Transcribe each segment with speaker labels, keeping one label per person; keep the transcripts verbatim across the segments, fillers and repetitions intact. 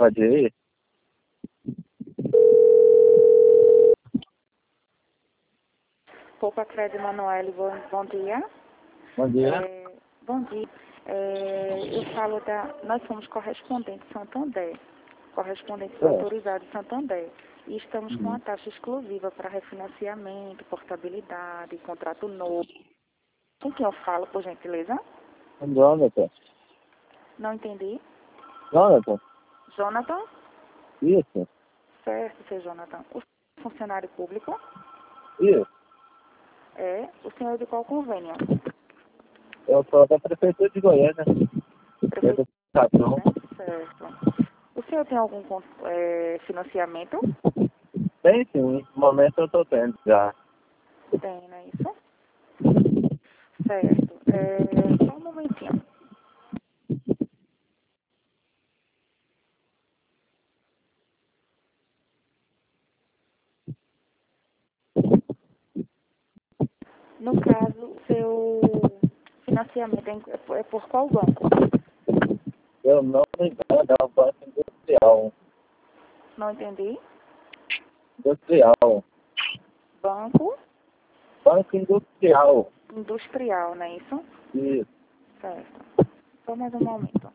Speaker 1: Pode ir?
Speaker 2: Poupa Crédito Manoel, bom, bom dia.
Speaker 1: Bom dia.
Speaker 2: É, bom dia. É, eu falo da... Nós somos correspondentes Santander, correspondentes
Speaker 1: É.
Speaker 2: autorizados Santander. E estamos com
Speaker 1: Uhum.
Speaker 2: uma taxa exclusiva para refinanciamento, portabilidade, contrato novo. Com quem eu falo, por gentileza?
Speaker 1: Jonathan.
Speaker 2: Não entendi.
Speaker 1: Jonathan?
Speaker 2: Jonathan?
Speaker 1: Isso.
Speaker 2: Certo, seu Jonathan. O funcionário público?
Speaker 1: Isso.
Speaker 2: É. O senhor é de qual convênio?
Speaker 1: Eu sou da Prefeitura de Goiânia.
Speaker 2: Prefeito,
Speaker 1: Educação.
Speaker 2: né? Certo. O senhor tem algum con- é, financiamento?
Speaker 1: Tem sim. No momento eu tô tendo já.
Speaker 2: Tem, não é isso? Certo. É, só um momentinho. No caso, o seu financiamento é é por é por qual banco?
Speaker 1: Eu não me engano, é um banco industrial.
Speaker 2: Não entendi.
Speaker 1: Industrial.
Speaker 2: Banco
Speaker 1: Banco industrial.
Speaker 2: industrial, não é isso?
Speaker 1: Isso.
Speaker 2: Certo. Só mais um momento.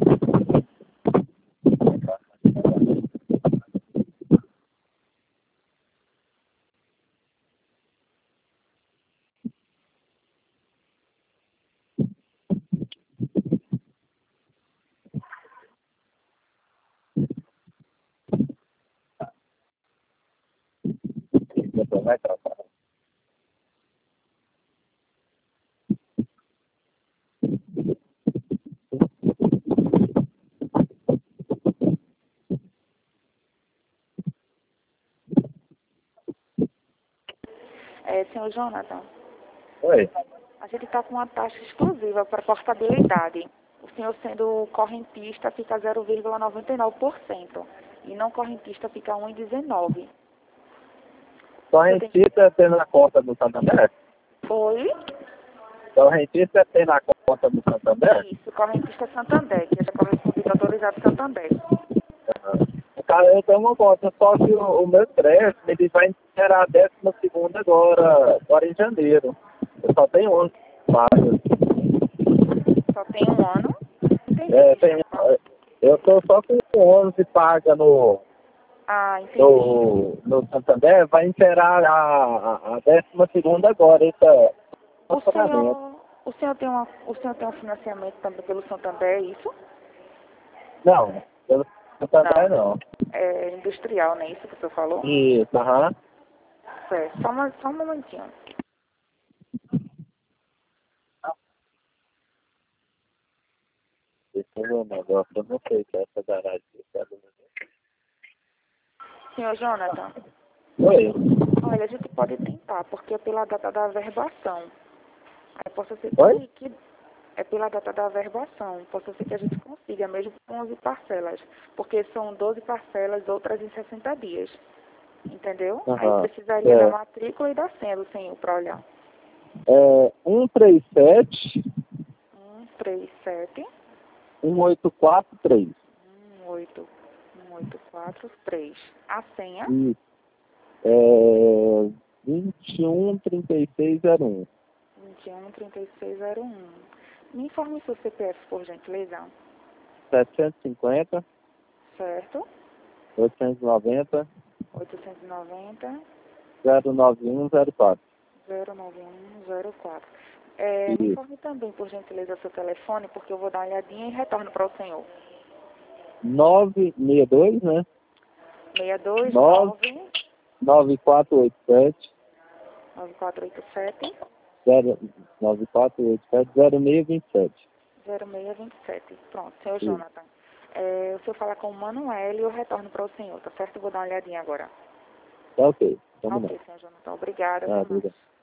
Speaker 1: Depois vai tratar.
Speaker 2: É, senhor Jonathan,
Speaker 1: Oi.
Speaker 2: a gente está com uma taxa exclusiva para portabilidade. O senhor sendo correntista fica zero vírgula noventa e nove por cento e não correntista fica um vírgula dezenove por cento.
Speaker 1: Correntista tem na conta do Santander?
Speaker 2: Oi?
Speaker 1: Correntista tem na conta do Santander?
Speaker 2: Isso, correntista Santander, que é correspondente autorizado Santander.
Speaker 1: Cara, eu tenho uma conta, só que o, o meu crédito, ele vai esperar a décima segunda agora, agora em janeiro. Eu só tenho onze vagas.
Speaker 2: Só tem um ano. Entendi.
Speaker 1: É, tem, eu tô só com onze paga no,
Speaker 2: Ah, entendi.
Speaker 1: no, no Santander, vai esperar a, a, a décima segunda agora, esse
Speaker 2: O
Speaker 1: pagamento.
Speaker 2: senhor, o senhor tem uma, o senhor tem um financiamento também pelo Santander, é isso?
Speaker 1: Não, pelo Santander não.
Speaker 2: É industrial, não é isso que o senhor falou?
Speaker 1: Isso, aham.
Speaker 2: Certo. Só, uma, só um momentinho.
Speaker 1: Esse é o negócio, eu não sei se é essa garagem.
Speaker 2: Senhor Jonathan,
Speaker 1: Oi.
Speaker 2: olha, a gente pode tentar, porque é pela data da averbação. Aí possa ser
Speaker 1: Oi?
Speaker 2: que, que é pela data da averbação. Possa ser que a gente consiga, mesmo com onze parcelas. Porque são doze parcelas, outras em sessenta dias. Entendeu?
Speaker 1: Aham.
Speaker 2: Aí precisaria
Speaker 1: É.
Speaker 2: da matrícula e da senha do senhor para olhar.
Speaker 1: É um três sete,
Speaker 2: Um, três, sete,
Speaker 1: um oito quatro três.
Speaker 2: um, oito, um, oito, quatro, três. A senha?
Speaker 1: Isso. É vinte e um, trinta e seis, zero um.
Speaker 2: vinte e um, trinta e seis, zero um. Me informe seu C P F, por gentileza.
Speaker 1: setecentos e cinquenta,
Speaker 2: Certo?
Speaker 1: oitocentos e noventa,
Speaker 2: oitocentos e noventa,
Speaker 1: zero nove um zero quatro.
Speaker 2: zero nove um zero quatro. É, me
Speaker 1: Isso.
Speaker 2: informe também, por gentileza, seu telefone, porque eu vou dar uma olhadinha e retorno para o senhor.
Speaker 1: nove seis dois, né?
Speaker 2: seis dois
Speaker 1: nove
Speaker 2: nove
Speaker 1: nove quatro oito sete,
Speaker 2: nove quatro oito sete
Speaker 1: zero nove quatro oito sete, zero seis dois sete.
Speaker 2: zero seis dois sete. Pronto, senhor
Speaker 1: Isso.
Speaker 2: Jonathan. É, se eu falar com o Manuel, eu retorno para o senhor, tá certo? Eu vou dar uma olhadinha agora.
Speaker 1: Tá ok. Vamos lá.
Speaker 2: Ok, senhor Jonathan. Obrigada.
Speaker 1: Ah,
Speaker 2: Até mais.
Speaker 1: obrigado.